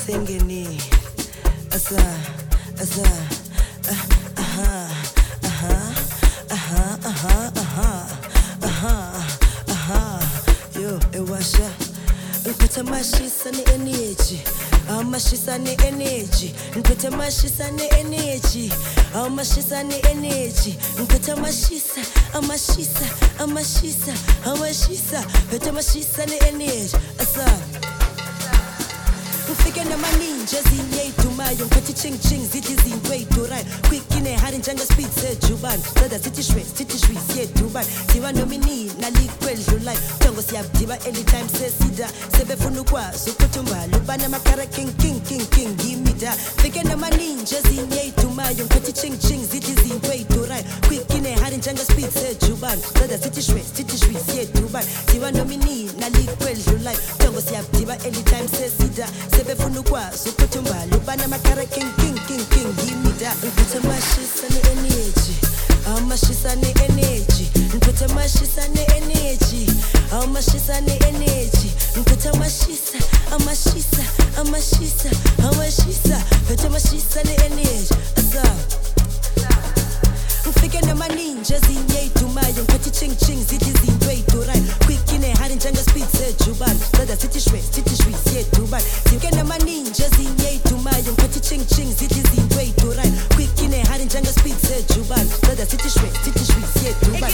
Singing asa asa aha aha aha aha aha aha yo ewasha ngiphethe mashisa ne-energy amashisa ne-energy ngiphethe mashisa ne-energy amashisa ne-energy ngiphethe amashisa amashisa amashisa amashisa phethe amashisa ne-energy asa Ufike namaninja zinyeyidumayo ngiphethe ching zithi izinto ey'durayo quick inehari njenge-speed sejubane ceda sithi shwe siyedubane thiwa noma inini nalikwelidlulayo jongo siyabdiba anytime sesida sebefuna ukwazi ukuthi umbali ubana amakara king ngimida fike namaninja zinyeyidumayo ngiphethe ching zithi izinto ey'durayo quick inehari njenge-speed sejubane ceda sithi shwe siyedubane thiwa noma inini nalikwelidlulayo jongo siyabdiba anytime sesida sebefuna ukwazi ukuthi umbali ubana amakara king ngimida ngiphethe amashisa ne-energy amashisa ne-energy ngiphethe amashisa ne-energy amashisa ne-energy ngiphethe amashisa amashisa amashisa amashisa phethe amashisa ne-energy asa ngifike namaninja zinyeyidumayo ngiphethe ching zithi izinto ey'durayo quick inehari njenge-speed sejubane ceda sithi shwe siyedubane ngifike namaninja zinyeyidumayo ngiphethe ching zithi izinto ey'durayo quick inehari njenge-speed sejubane ceda sithi shwe siyedubane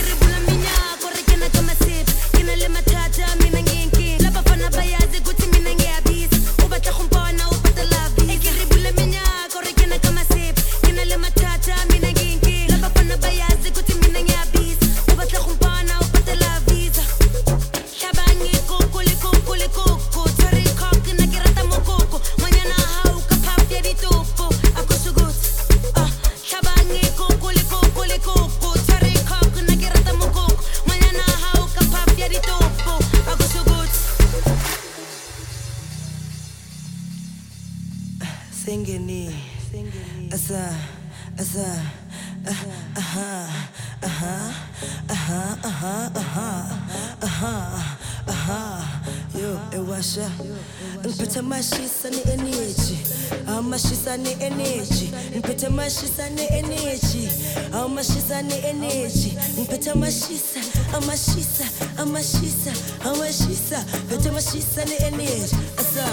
Singing asa asa aha aha aha aha aha aha yo ewasha ngiphethe amashisa ne-energy amashisa ne-energy ngiphethe amashisa ne-energy amashisa ne-energy ngiphethe amashisa amashisa amashisa amashisa phethe amashisa ne-energy asa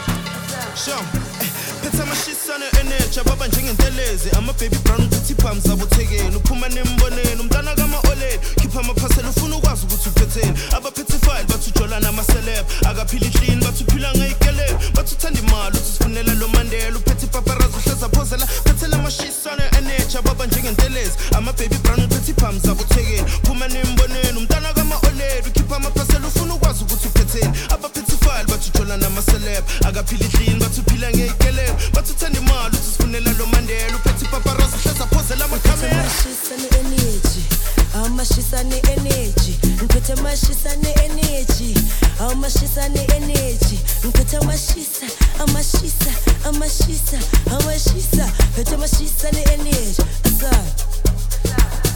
Phethe amashisa ne-energy ababa njengentelezi ama-baby brown ukuthi iphamu zabothekeni uphuma nemboneni umntana kama-oleni khipha amaphasela ufuna ukwazi ukuthi uphetheni abaphethe ifayili bathi ujola namaseleb akaphila ihlini bathi uphila ngayikeleni bathi uthanda imali uthi sifunela lo mandela uphethe ipaparazi uhleza phozela phethela amashisa ne-energy ababa njengentelezi ama-baby brown uphethe iphamu zabothekeni uphuma nemboneni umntana kama-oleni ukhipha amaphasela ufuna ukwazi ukuthi uphetheni abaphethe ifayili bathi ujola namaseleb akaphila ihlini bathi uphila ngayikeleni bathi uthanda imali uthi sifunela lo mandela uphethe ipaparazi uhleza phozela amakhamera amashisa ne-energy amashisa ne-energy ngiphethe amashisa ne-energy amashisa ne-energy ngiphethe amashisa amashisa amashisa amashisa phethe amashisa ne-energy asa